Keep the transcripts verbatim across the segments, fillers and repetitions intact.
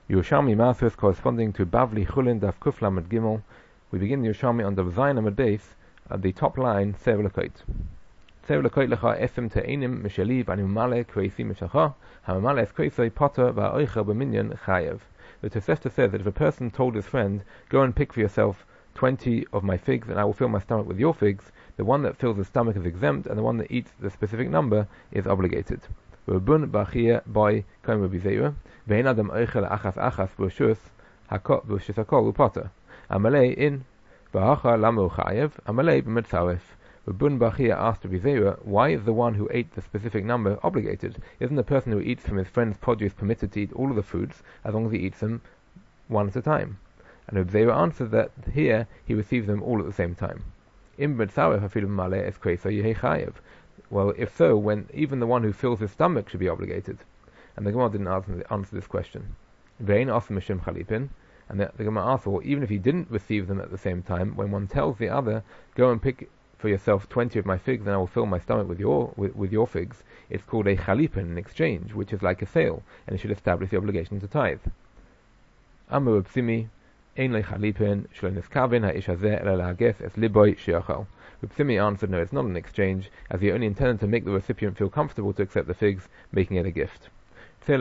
Yerushalmi Masos corresponding to Bavli Chulin Daf Kuf Lamed Gimel. We begin the Yerushalmi on the Zayin Amud Beis at the top line. Tzev Lekot. Tzev Lekot lecha esem te'enim mishali b'ani mamale kreisi mishacha hamamale es kreisoi potter va'oichel b'minyan chayev. The Tosefta says that if a person told his friend, "Go and pick for yourself twenty of my figs, and I will fill my stomach with your figs," the one that fills the stomach is exempt, and the one that eats the specific number is obligated. Rabun b'achia boy kaim Rabbi Zeira ve'en adam oichel achas achas b'rshus hakol b'rshus hakol u'potter amalei in v'hacha lamu chayev amalei b'mitzaref. Rabun b'achia asked Rabbi Zeira, why is the one who ate the specific number obligated? Isn't the person who eats from his friend's produce permitted to eat all of the foods as long as he eats them one at a time? And Rabbi Zeira answered that here he receives them all at the same time. Im b'mitzaref afilu maleh es kreisa yehei chayev. Well, if so, when even the one who fills his stomach should be obligated? And the Gemara didn't answer, answer this question. Vein asked Mishim Chalipin, and the, the Gemara asked, well, even if he didn't receive them at the same time, when one tells the other, "Go and pick for yourself twenty of my figs, and I will fill my stomach with your with, with your figs," it's called a Chalipin, an exchange, which is like a sale, and it should establish the obligation to tithe. Amru B'simi, Ein le Chalipin, Shlo niskavin ha'ish hazeh ela lahages es liboy she'achal. Reb answered, no, it's not an exchange, as he only intended to make the recipient feel comfortable to accept the figs, making it a gift. The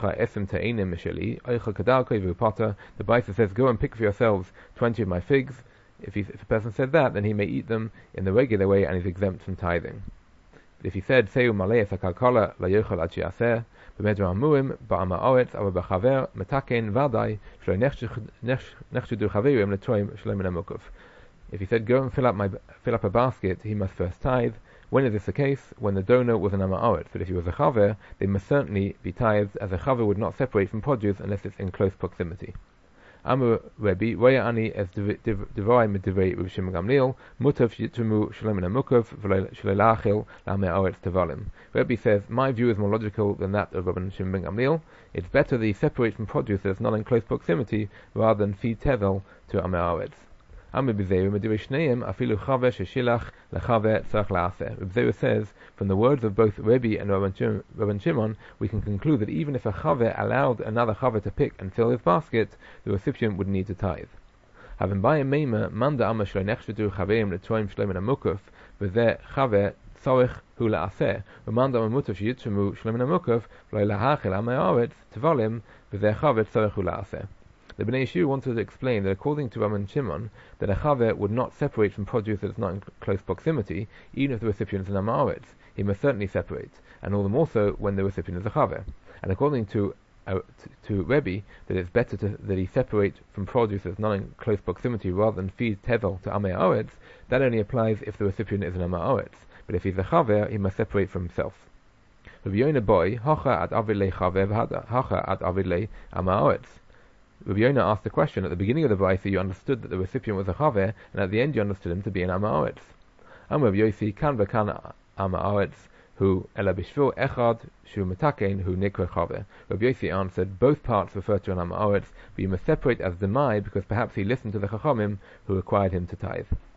Baisa says, "Go and pick for yourselves twenty of my figs." If, he, if a person said that, then he may eat them in the regular way and is exempt from tithing. But if he said, "Seu malei sakalkala la yochel ad she'aseh b'medra amuim ba'ama oretz ava b'chaver metaken vadai shlo nechshudu chaverim letoim shlo min hamukuf." If he said, "Go and fill up my fill up a basket," he must first tithe. When is this the case? When the donor was an Ama'oret. But if he was a Chaver, they must certainly be tithed, as a Chaver would not separate from produce unless it's in close proximity. Amr Rebbe, Roya Ani as Devarai Medivrei Reb Shimon Gamliel, Mutav Yitrumu Shalom and Amukov, V'leilachil La'me'oretz Tevalim. Rebbe says, my view is more logical than that of Rabban Shimon Gamliel. It's better that he separates from produce that's not in close proximity, rather than feed tevel to Ama'oretz. Amr B'Zeir Medivrei Shneim Afilu Chaver Sheshilach Lechaver Tzarach La'aseh. B'Zeir says, from the words of both Rebbe and Rabban Shimon, we can conclude that even if a Chaver allowed another Chaver to pick and fill his basket, the recipient would need to tithe. Having by a Meima, Manda Amar Shlo Nechshudu Chaverim Letoim Shloim Amukov, V'Zeh Chaver Tzorech Hu La'aseh, V'Manda Amar Mutav Sheyitrumu Shloim Amukov, V'Lo Lahachil Ama'oretz Tevalim, V'Zeh Chaver Tzorech Hu La'aseh. The Bnei Yeshu wanted to explain that according to Rabban Shimon, that a chaver would not separate from produce that is not in close proximity, even if the recipient is an Ama'oretz. He must certainly separate, and all the more so when the recipient is a chaver. And according to uh, to, to Rebbe, that it's better to, that he separate from produce that is not in close proximity rather than feed tevel to Ama'oretz. That only applies if the recipient is an Ama'oretz. But if he's a chaver, he must separate from himself. Rabbi Yonah boy, hacha at avid le chaver v'hada, hacha at avid le Ama'oretz. Rabbi Yonah asked the question, at the beginning of the Brisa you understood that the recipient was a Chaver, and at the end you understood him to be an Ama'oretz. Am Rabbi Yossi, kan v'kan Ama'oretz, hu ela b'shvil echad, shu metaken, hu nikra Chaver. Rabbi Yossi answered, both parts refer to an Ama'oretz, but you must separate as Demai, because perhaps he listened to the Chachamim, who required him to tithe.